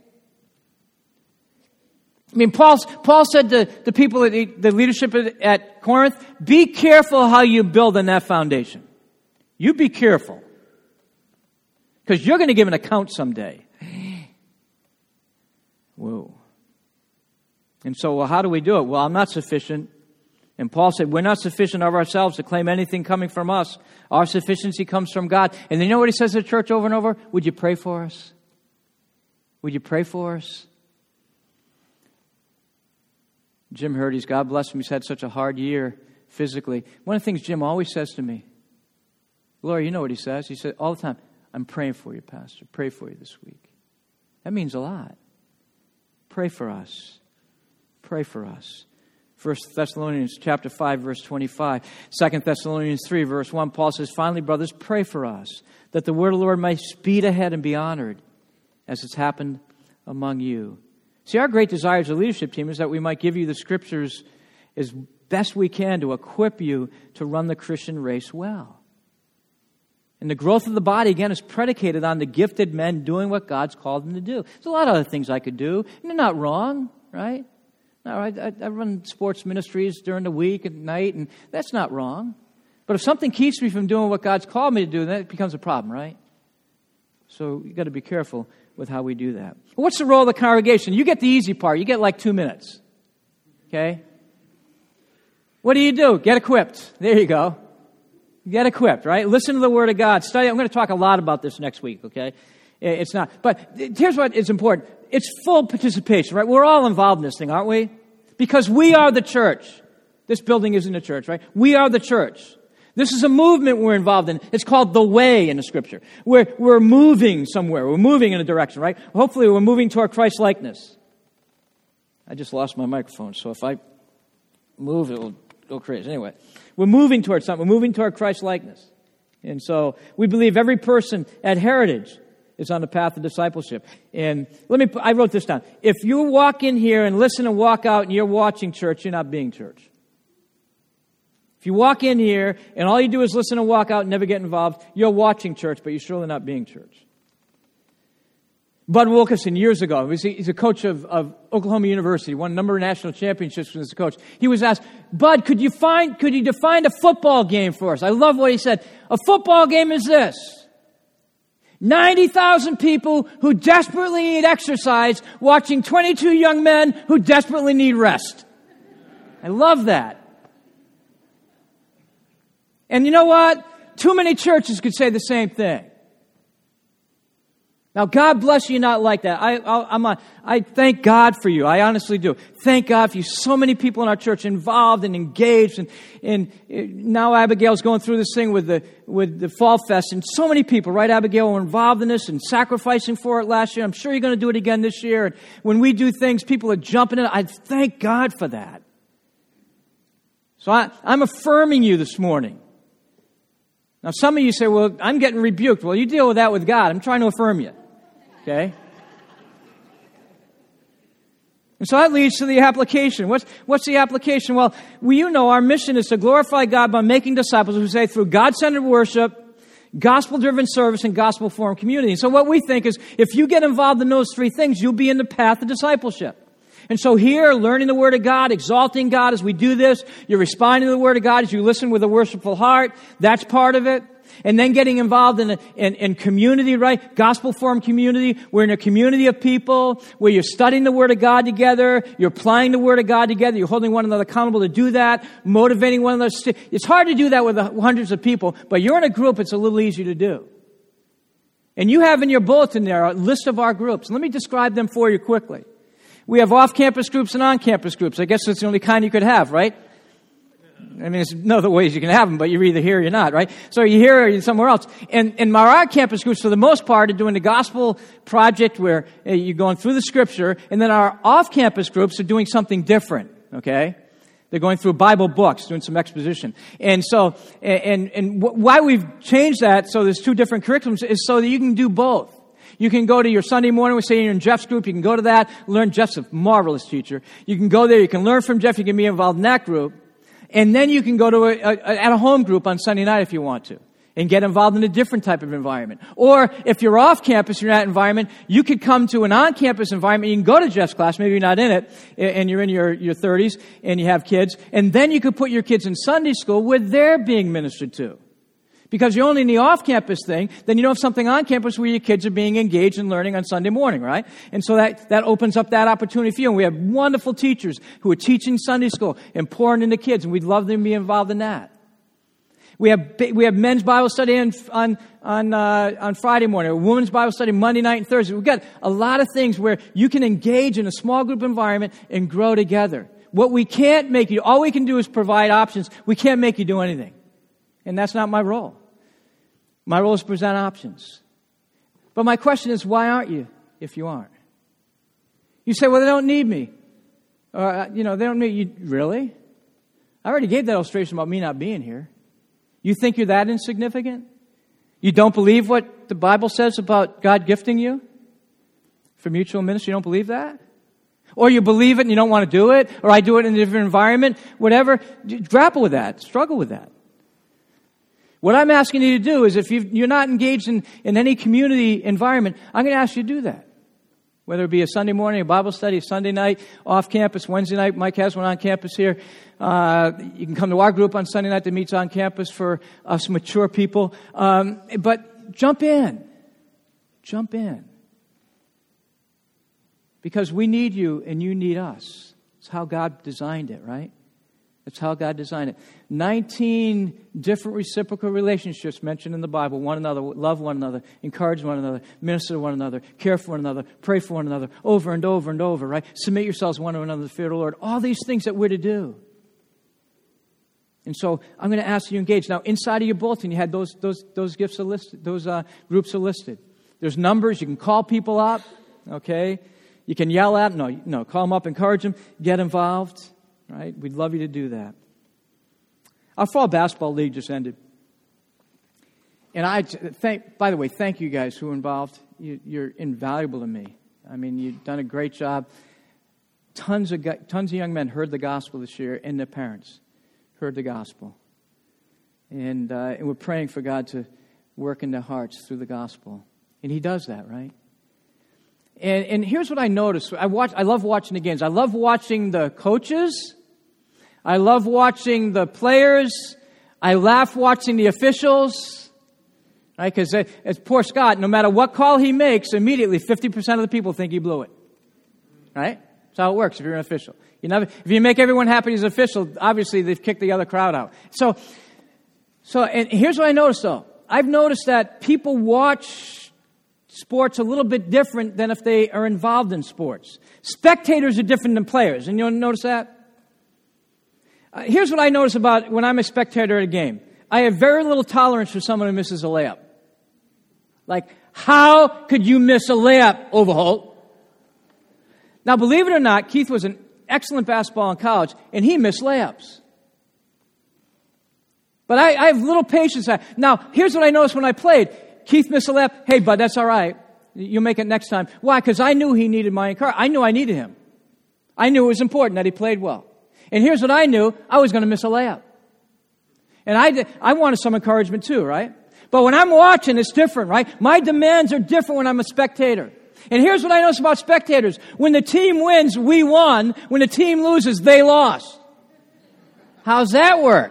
I mean, Paul said to the people, the leadership at Corinth, be careful how you build on that foundation. You be careful. Because you're going to give an account someday. Whoa. And so, well, how do we do it? Well, I'm not sufficient. And Paul said, we're not sufficient of ourselves to claim anything coming from us. Our sufficiency comes from God. And you know what he says to the church over and over? Would you pray for us? Would you pray for us? Jim Hurdy's, God bless him, he's had such a hard year physically. One of the things Jim always says to me, Gloria, you know what he says? He said all the time, I'm praying for you, Pastor. Pray for you this week. That means a lot. Pray for us. Pray for us. 1 Thessalonians chapter 5, verse 25. 2 Thessalonians 3, verse 1, Paul says, finally, brothers, pray for us, that the word of the Lord may speed ahead and be honored, as it's happened among you. See, our great desire as a leadership team is that we might give you the scriptures as best we can to equip you to run the Christian race well. And the growth of the body, again, is predicated on the gifted men doing what God's called them to do. There's a lot of other things I could do, and they're not wrong, right? No, I run sports ministries during the week and night, and that's not wrong. But if something keeps me from doing what God's called me to do, then it becomes a problem, right? So you've got to be careful with how we do that. Well, what's the role of the congregation? You get the easy part. You get like 2 minutes. Okay? What do? Get equipped. There you go. Get equipped, right? Listen to the Word of God. Study. I'm going to talk a lot about this next week, okay? It's not. But here's what is important. It's full participation, right? We're all involved in this thing, aren't we? Because we are the church. This building isn't a church, right? We are the church. This is a movement we're involved in. It's called the way in the Scripture. We're moving somewhere. We're moving in a direction, right? Hopefully we're moving toward Christ likeness. I just lost my microphone, so if I move, it will go crazy. Anyway, we're moving toward something. We're moving toward Christ likeness. And so we believe every person at Heritage is on the path of discipleship. And I wrote this down. If you walk in here and listen and walk out and you're watching church, you're not being church. If you walk in here and all you do is listen and walk out and never get involved, you're watching church, but you're surely not being church. Bud Wilkerson, years ago, he's a coach of Oklahoma University, won a number of national championships as a coach. He was asked, Bud, could you define a football game for us? I love what he said. A football game is this. 90,000 people who desperately need exercise watching 22 young men who desperately need rest. I love that. And you know what? Too many churches could say the same thing. Now, God bless you not like that. I thank God for you. I honestly do. Thank God for you. So many people in our church involved and engaged. And now Abigail's going through this thing with the Fall Fest. And so many people, right, Abigail, were involved in this and sacrificing for it last year. I'm sure you're going to do it again this year. And when we do things, people are jumping in. I thank God for that. So I'm affirming you this morning. Now, some of you say, well, I'm getting rebuked. Well, you deal with that with God. I'm trying to affirm you. Okay? And so that leads to the application. What's the application? Well, our mission is to glorify God by making disciples who say through God-centered worship, gospel-driven service, and gospel-formed community. And so what we think is if you get involved in those three things, you'll be in the path of discipleship. And so here, learning the Word of God, exalting God as we do this, you're responding to the Word of God as you listen with a worshipful heart. That's part of it. And then getting involved in community, right? Gospel-formed community. We're in a community of people where you're studying the Word of God together. You're applying the Word of God together. You're holding one another accountable to do that. Motivating one another. It's hard to do that with hundreds of people, but you're in a group, it's a little easier to do. And you have in your bulletin there a list of our groups. Let me describe them for you quickly. We have off-campus groups and on-campus groups. I guess that's the only kind you could have, right? I mean, there's no other ways you can have them, but you're either here or you're not, right? So you're here or you're somewhere else. And our campus groups, for the most part, are doing the gospel project where you're going through the scripture, and then our off-campus groups are doing something different, okay? They're going through Bible books, doing some exposition. And so, why we've changed that so there's two different curriculums is so that you can do both. You can go to your Sunday morning, we say you're in Jeff's group, you can go to that, learn. Jeff's a marvelous teacher. You can go there, you can learn from Jeff, you can be involved in that group. And then you can go to at a home group on Sunday night if you want to, and get involved in a different type of environment. Or if you're off campus, you're in that environment, you could come to an on-campus environment, you can go to Jeff's class, maybe you're not in it, and you're in your 30s, and you have kids, and then you could put your kids in Sunday school where they're being ministered to. Because you're only in the off-campus thing, then you don't have something on campus where your kids are being engaged in learning on Sunday morning, right? And so that opens up that opportunity for you. And we have wonderful teachers who are teaching Sunday school and pouring into kids, and we'd love them to be involved in that. We have men's Bible study on Friday morning, a women's Bible study Monday night and Thursday. We've got a lot of things where you can engage in a small group environment and grow together. What we can't make you, all we can do is provide options. We can't make you do anything. And that's not my role. My role is to present options. But my question is, why aren't you if you aren't? You say, well, they don't need me. Or, they don't need you. Really? I already gave that illustration about me not being here. You think you're that insignificant? You don't believe what the Bible says about God gifting you for mutual ministry? You don't believe that? Or you believe it and you don't want to do it? Or I do it in a different environment? Whatever. Grapple with that. Struggle with that. What I'm asking you to do is if you're not engaged in any community environment, I'm going to ask you to do that. Whether it be a Sunday morning, a Bible study, a Sunday night, off campus, Wednesday night, Mike has one on campus here. You can come to our group on Sunday night that meets on campus for us mature people. But jump in. Jump in. Because we need you and you need us. It's how God designed it, right? That's how God designed it. 19 different reciprocal relationships mentioned in the Bible. One another, love one another, encourage one another, minister to one another, care for one another, pray for one another, over and over and over, right? Submit yourselves one to another to the fear of the Lord. All these things that we're to do. And so I'm going to ask you to engage. Now, inside of your bulletin, you had those gifts are listed, those groups are listed. There's numbers. You can call people up, okay? You can yell at them. No, call them up, encourage them, get involved. Right? We'd love you to do that. Our fall basketball league just ended. And by the way, thank you guys who are involved. You're invaluable to me. I mean, you've done a great job. Tons of young men heard the gospel this year, and their parents heard the gospel. And we're praying for God to work in their hearts through the gospel. And He does that, right? And here's what I noticed. I love watching the games. I love watching the coaches. I love watching the players. I laugh watching the officials. Right? Because it's poor Scott, no matter what call he makes, immediately 50% of the people think he blew it. Right? That's how it works if you're an official. If you make everyone happy as an official, obviously they've kicked the other crowd out. So and here's what I noticed, though. I've noticed that people watch sports a little bit different than if they are involved in sports. Spectators are different than players, and you'll notice that? Here's what I notice about when I'm a spectator at a game. I have very little tolerance for someone who misses a layup. Like, how could you miss a layup, Overholt? Now, believe it or not, Keith was an excellent basketball in college, and he missed layups. But I have little patience. Now, here's what I noticed when I played. Keith missed a layup. Hey, bud, that's all right. You'll make it next time. Why? Because I knew he needed my encouragement. I knew I needed him. I knew it was important that he played well. And here's what I knew. I was going to miss a layup. And I wanted some encouragement too, right? But when I'm watching, it's different, right? My demands are different when I'm a spectator. And here's what I notice about spectators. When the team wins, we won. When the team loses, they lost. How's that work?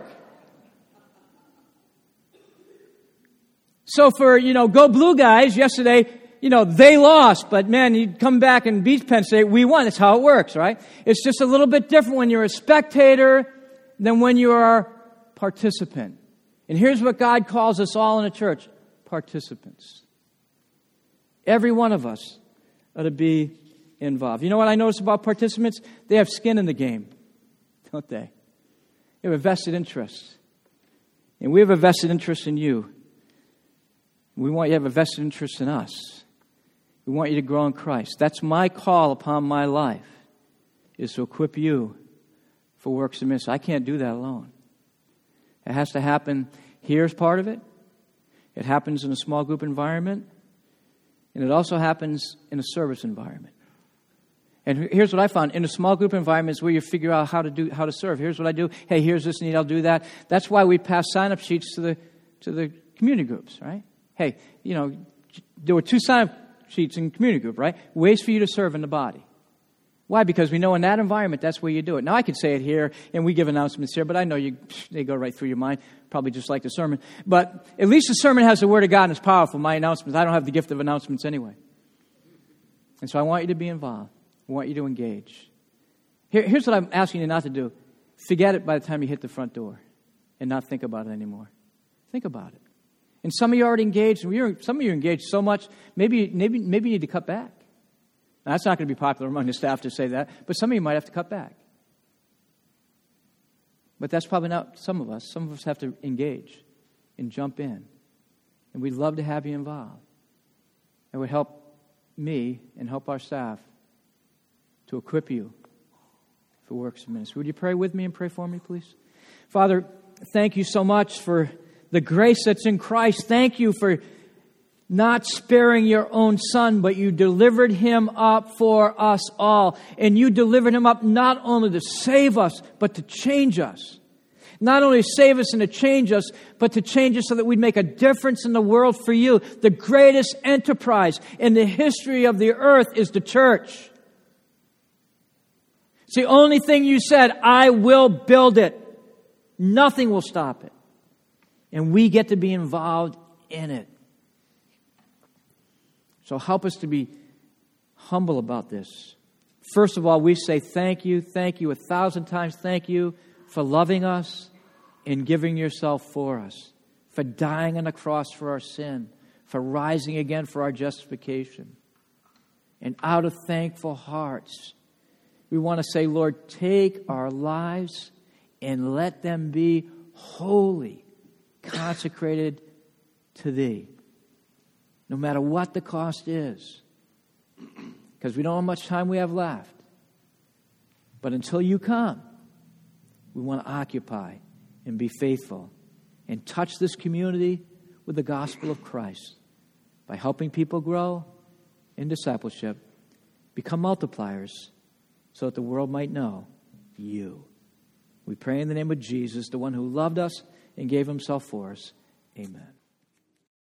So for, Go Blue guys, yesterday, they lost. But man, you come back and beat Penn State, we won. That's how it works, right? It's just a little bit different when you're a spectator than when you are a participant. And here's what God calls us all in a church: participants. Every one of us ought to be involved. You know what I notice about participants? They have skin in the game, don't they? They have a vested interest. And we have a vested interest in you. We want you to have a vested interest in us. We want you to grow in Christ. That's my call upon my life, is to equip you for works of ministry. I can't do that alone. It has to happen here as part of it. It happens in a small group environment. And it also happens in a service environment. And here's what I found. In a small group environment is where you figure out how to serve. Here's what I do. Hey, here's this need, I'll do that. That's why we pass sign-up sheets to the community groups, right? Hey, there were 2 sign-up sheets in community group, right? Ways for you to serve in the body. Why? Because we know in that environment, that's where you do it. Now, I could say it here, and we give announcements here, but I know they go right through your mind, probably just like the sermon. But at least the sermon has the Word of God and it's powerful. My announcements, I don't have the gift of announcements anyway. And so I want you to be involved. I want you to engage. Here's what I'm asking you not to do. Forget it by the time you hit the front door and not think about it anymore. Think about it. And some of you are already engaged, and some of you are engaged so much, maybe you need to cut back. Now, that's not going to be popular among the staff to say that, but some of you might have to cut back. But that's probably not some of us. Some of us have to engage and jump in. And we'd love to have you involved. It would help me and help our staff to equip you for works of ministry. Would you pray with me and pray for me, please? Father, thank you so much for the grace that's in Christ. Thank you for not sparing your own Son, but you delivered Him up for us all. And you delivered Him up not only to save us, but to change us. Not only to save us and to change us, but to change us so that we'd make a difference in the world for you. The greatest enterprise in the history of the earth is the church. It's the only thing you said, I will build it. Nothing will stop it. And we get to be involved in it. So help us to be humble about this. First of all, we say thank you 1,000 times. Thank you for loving us and giving yourself for us, for dying on the cross for our sin, for rising again for our justification. And out of thankful hearts, we want to say, Lord, take our lives and let them be holy, consecrated to Thee. No matter what the cost is. Because we don't know how much time we have left. But until you come, we want to occupy and be faithful and touch this community with the gospel of Christ by helping people grow in discipleship, become multipliers, so that the world might know you. We pray in the name of Jesus, the one who loved us and gave himself for us. Amen.